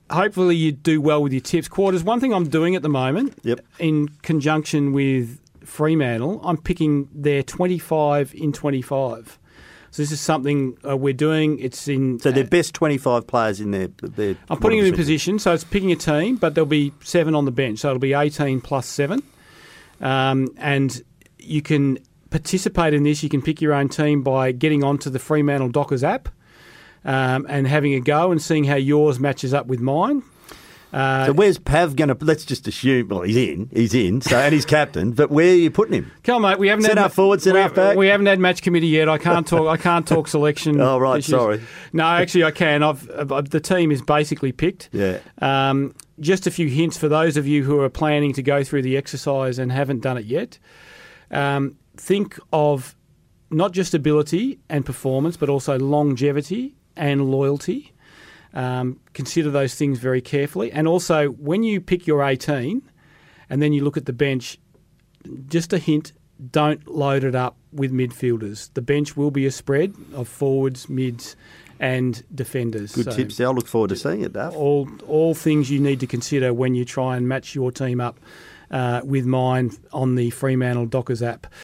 hopefully you do well with your tips. Quarters, one thing I'm doing at the moment, Yep. in conjunction with Fremantle, I'm picking their 25 in 25. So this is something we're doing. It's in. So their best 25 players in their I'm putting them in position. So it's picking a team, but there'll be 7 on the bench. So it'll be 18 plus 7. And you can participate in this. You can pick your own team by getting onto the Fremantle Dockers app and having a go and seeing how yours matches up with mine. So where's Pav going to? Let's just assume. Well, he's in. So and he's captain. But where are you putting him? Come on, mate. We haven't Centre forward, centre half back. We haven't had match committee yet. I can't talk selection. Oh right, issues. sorry. No, actually I can. The team is basically picked. Yeah. Just a few hints for those of you who are planning to go through the exercise and haven't done it yet. Think of not just ability and performance, but also longevity and loyalty. Consider those things very carefully. And also, when you pick your 18 and then you look at the bench, just a hint, don't load it up with midfielders. The bench will be a spread of forwards, mids and defenders. Good tips. I'll look forward to seeing it, Duff. All things you need to consider when you try and match your team up with mine on the Fremantle Dockers app.